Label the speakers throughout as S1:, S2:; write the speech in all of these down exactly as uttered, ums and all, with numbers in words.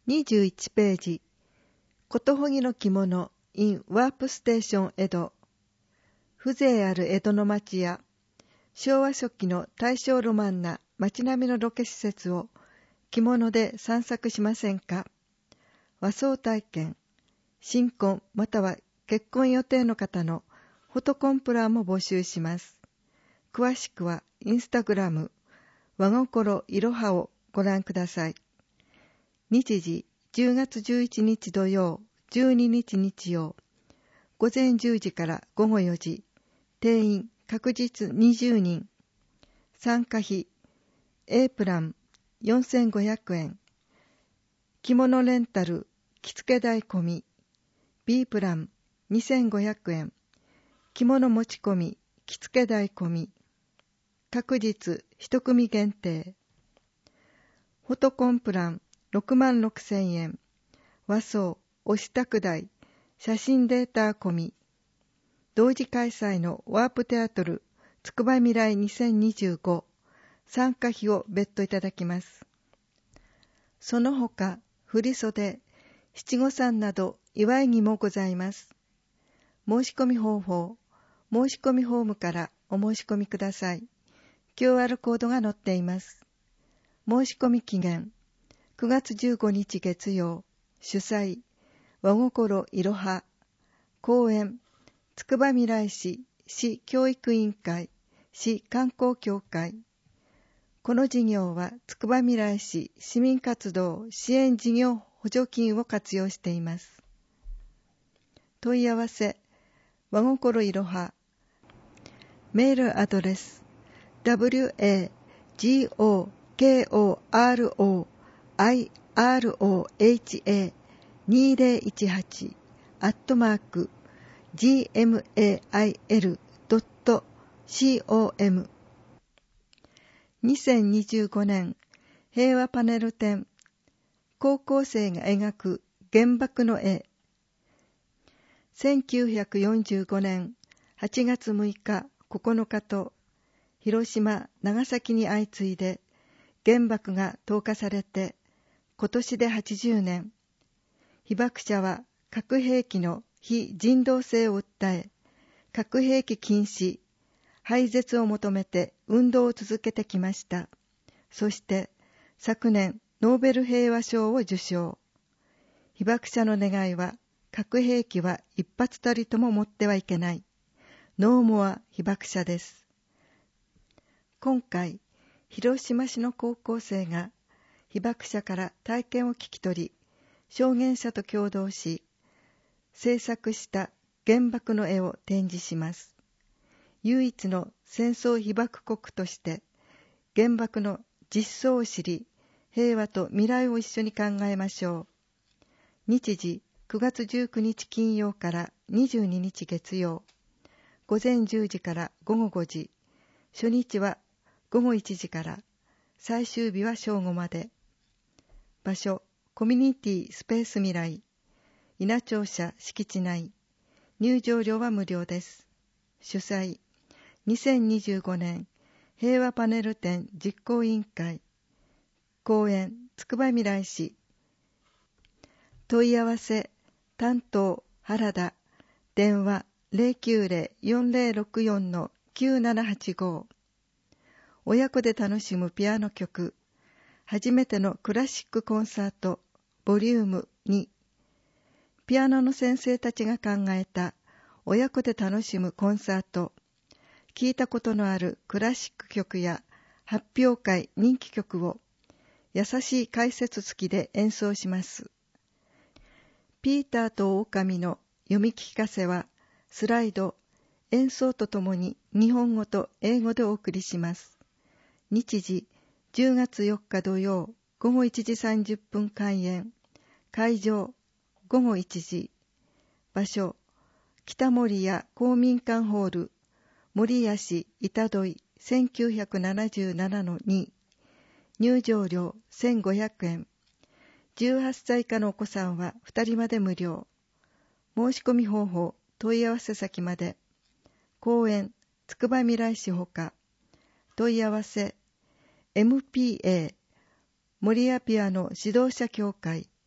S1: にじゅういちページ、ことほぎの着物 in ワープステーション江戸。風情ある江戸の町や、昭和初期の大正ロマンな町並みのロケ施設を着物で散策しませんか。和装体験、新婚または結婚予定の方のフォトコンプラも募集します。詳しくはインスタグラム、和心いろはをご覧ください。日時、じゅうがつじゅういちにち土曜、じゅうににち日曜、午前じゅうじから午後よじ、定員確実にじゅうにん、参加費、A プランよんせんごひゃくえん、着物レンタル、着付け代込み、B プランにせんごひゃくえん、着物持ち込み、着付け代込み、確実一組限定、フォトコンプランろくまんろくせんえん、和装、お支度代、写真データ込み、同時開催のワープテアトルつくば未来にせんにじゅうご、参加費を別途いただきます。その他、振袖、七五三など祝いにもございます。申し込み方法、申し込みフォームからお申し込みください。キューアール コードが載っています。申し込み期限、くがつじゅうごにち月曜、主催、和心いろは、講演、つくばみらい市市教育委員会、市観光協会。この事業はつくばみらい市市民活動支援事業補助金を活用しています。問い合わせ、和心いろは、メールアドレス、ダブリューエージーオーケーオーアールオーアイアールオーエイチエーにせんじゅうはち アットマーク ジーエムエーアイエルドットコム。 にせんにじゅうごねん平和パネル展、高校生が描く原爆の絵。せんきゅうひゃくよんじゅうごねんはちがつむいかここのかと広島、長崎に相次いで原爆が投下されて今年ではちじゅうねん。被爆者は核兵器の非人道性を訴え、核兵器禁止、廃絶を求めて運動を続けてきました。そして昨年ノーベル平和賞を受賞。被爆者の願いは、核兵器は一発たりとも持ってはいけない。ノーモア被爆者です。今回、広島市の高校生が被爆者から体験を聞き取り、証言者と共同し、制作した原爆の絵を展示します。唯一の戦争被爆国として原爆の実相を知り、平和と未来を一緒に考えましょう。日時くがつじゅうくにち金曜からにじゅうににち月曜、午前じゅうじから午後ごじ、初日は午後いちじから、最終日は正午まで。場所、コミュニティスペース未来、稲庁舎敷地内。入場料は無料です。主催、にせんにじゅうごねん平和パネル展実行委員会。講演、つくばみらい市。問い合わせ、担当、原田。電話、ゼロきゅうゼロ よんゼロろくよん きゅうななはちご。親子で楽しむピアノ曲。初めてのクラシックコンサート、ボリュームに。ピアノの先生たちが考えた親子で楽しむコンサート。聞いたことのあるクラシック曲や発表会人気曲を優しい解説付きで演奏します。ピーターと狼の読み聞かせはスライド、演奏とともに日本語と英語でお送りします。日時じゅうがつよっか土曜午後いちじさんじゅっぷん開演。会場午後いちじ。場所北守谷公民館ホール、守谷市板戸井 せんきゅうひゃくななじゅうななのに。入場料せんごひゃくえん。じゅうはっさい以下のお子さんはふたりまで無料。申し込み方法、問い合わせ先まで。講演、つくばみらい市ほか。問い合わせ、エムピーエー、守谷ピアノ指導者協会、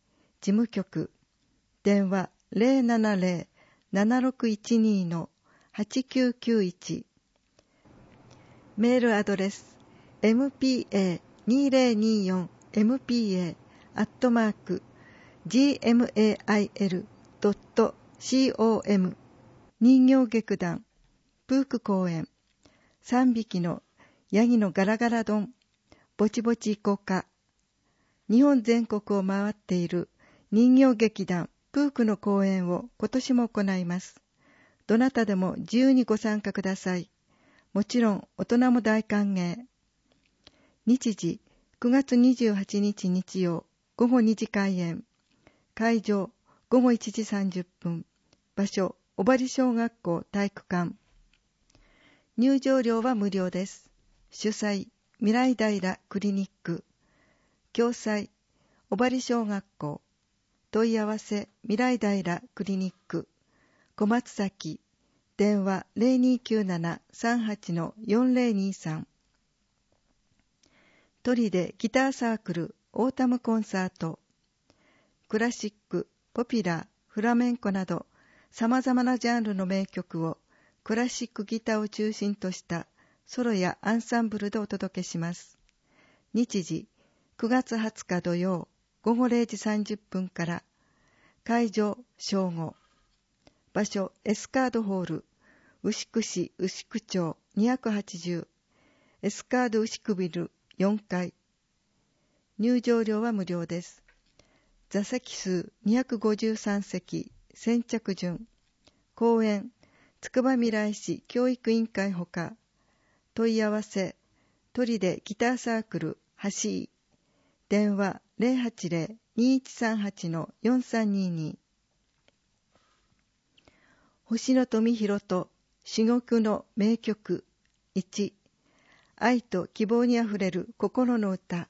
S1: 事務局電話 ゼロななゼロ ななろくいちに はちきゅうきゅういち メールアドレス エムピーエーにせんにじゅうよん エムピーエー アットマーク ジーエムエーアイエル ドット コム 人形劇団プーク公演さんびきのヤギのガラガラ丼ぼちぼち行こうか。日本全国を回っている人形劇団プークの公演を今年も行います。どなたでも自由にご参加ください。もちろん大人も大歓迎。日時くがつにじゅうはちにち日曜ごごにじ開演。会場ごごいちじさんじゅっぷん。場所小針小学校体育館。入場料は無料です。主催未来平クリニック。共催小針小学校。問い合わせ未来平クリニック。小松崎。電話 ゼロにきゅうなな さんはち よんゼロにさん。トリでギターサークルオータムコンサート。クラシック、ポピュラー、フラメンコなど様々なジャンルの名曲をクラシックギターを中心としたソロやアンサンブルでお届けします。日時くがつはつか土曜ごごれいじさんじゅっぷんから。会場正午。場所エスカードホール牛久市牛久町にひゃくはちじゅうエスカード牛久ビルよんかい。入場料は無料です。座席数にひゃくごじゅうさんせき。先着順。公演つくばみらい市教育委員会ほか。問い合わせトリでギターサークル橋井。電話 ゼロはちゼロ にいちさんはち よんさんにに。星野富弘と珠玉の名曲いち。愛と希望にあふれる心の歌。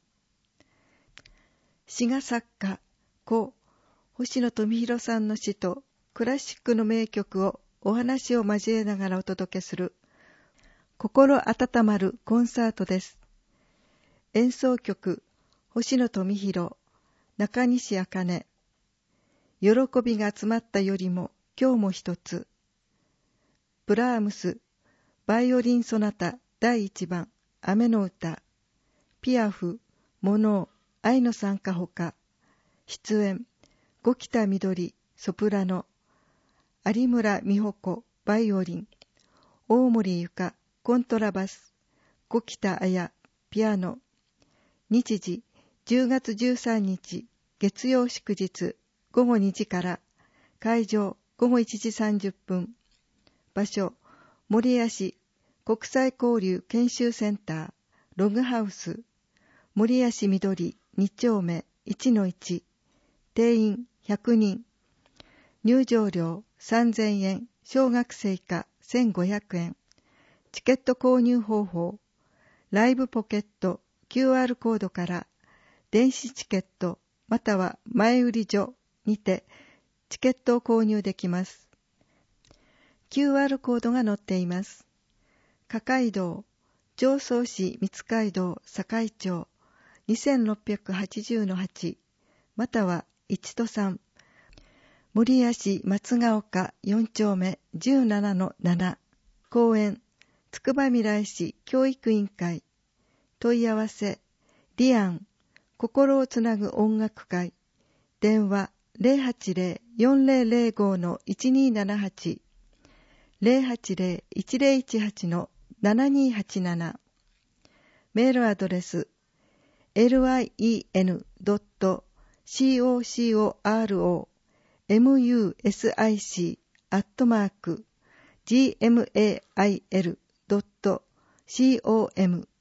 S1: 詩が作家故星野富弘さんの詩とクラシックの名曲をお話を交えながらお届けする心温まるコンサートです。演奏曲星野富弘、中西茜。喜びが集まったよりも今日も一つ。ブラームスバイオリンソナタだいいちばん雨の歌。ピアフモノー愛の賛歌ほか。出演五北みどりソプラノ、有村美穂子バイオリン、大森ゆかコントラバス、五北彩ピアノ。日時じゅうがつじゅうさんにち月曜祝日ごごにじから。会場ごごいちじさんじゅっぷん。場所守谷市国際交流研修センターログハウス守谷市緑に丁目 いちのいち。定員ひゃくにん。入場料さんぜんえん、小学生以下せんごひゃくえん。チケット購入方法ライブポケット キューアール コードから電子チケットまたは前売り所にてチケットを購入できます。キューアール コードが載っています。加街道、常総市三街道堺町 にせんろっぴゃくはちじゅうのはち またはいちとさん。守谷市松ヶ丘よん丁目 じゅうななのなな。公園つくばみらい市教育委員会。問い合わせリアン心をつなぐ音楽会。電話 ゼロはちゼロ よんゼロゼロご のいちにーななはち ゼロはちゼロ いちゼロいちはち のななにーはちなな。メールアドレス エルアイイーエヌドットココロムユーエスアイシー アットマーク ジーエムエーアイエル ドット コム